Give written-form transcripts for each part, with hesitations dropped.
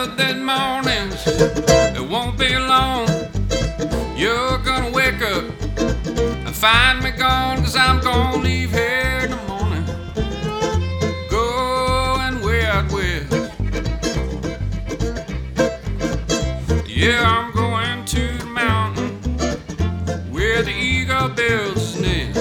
of them mornings, it won't be long. You're gonna wake up and find me gone, 'cause I'm gonna leave here in the morning, going way out west. Yeah, I'm going to the mountain where the eagle builds his nest.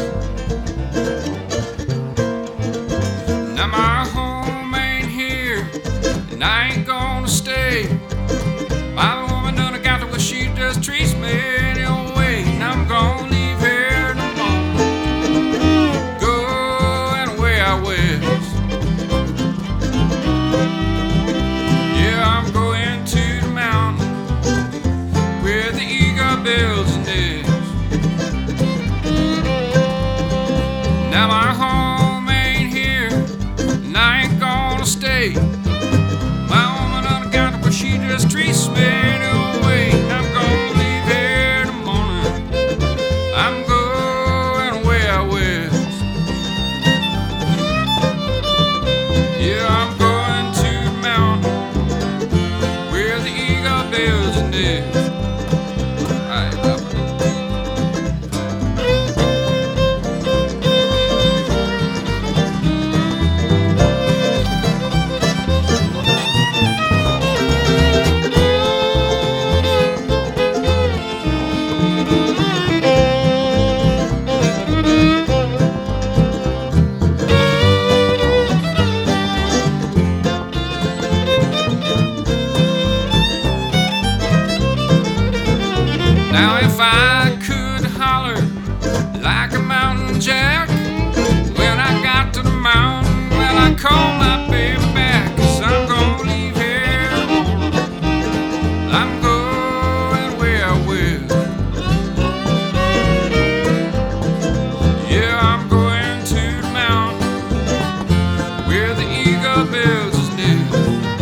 Now my home ain't here, and I ain't gonna stay. My woman done got the way she just treats me anyway. And I'm gonna leave here in the morning, going way out west. Yeah, I'm going to the mountain where the eagle builds his nest. Now my home ain't here, and I ain't gonna stay. My woman done got the way she just treats me anyway. And I'm gonna leave here in the morning, I'm going way out west. Yeah, I'm going to the mountain where the eagle builds his nest. Now if I could holler like a mountain jack when I got to the mountain, well, I call my baby back, 'cause I'm gonna leave here in the morning, I'm going way out west. Yeah, I'm going to the mountain where the eagle builds his nest.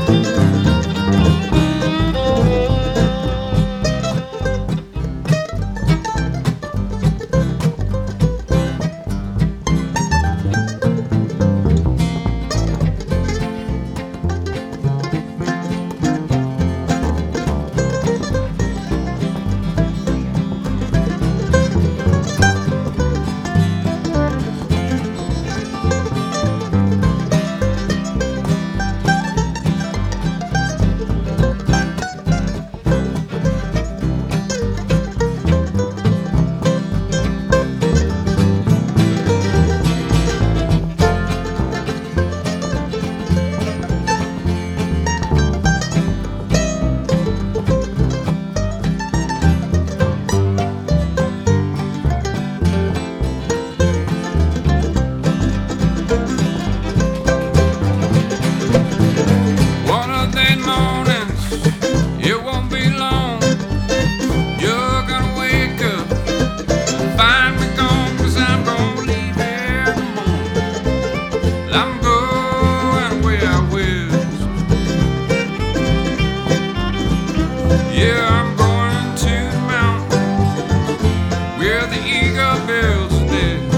Yeah, I'm going to the mountain where the eagle builds his nest.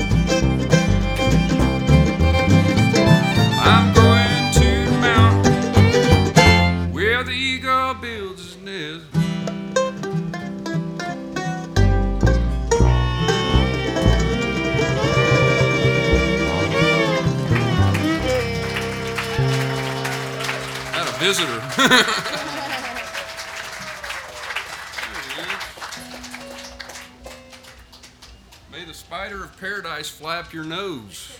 I'm going to the mountain where the eagle builds his nest. Had a visitor. May the spider of paradise flap your nose.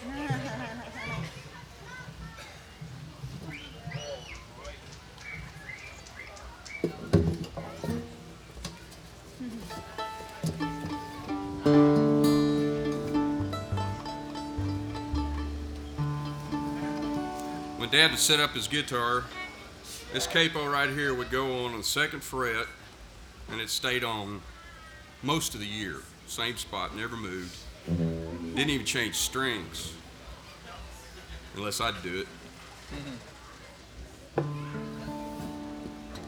When Dad would set up his guitar, this capo right here would go on the second fret, and it stayed on most of the year. Same spot, never moved. Didn't even change strings, unless I'd do it.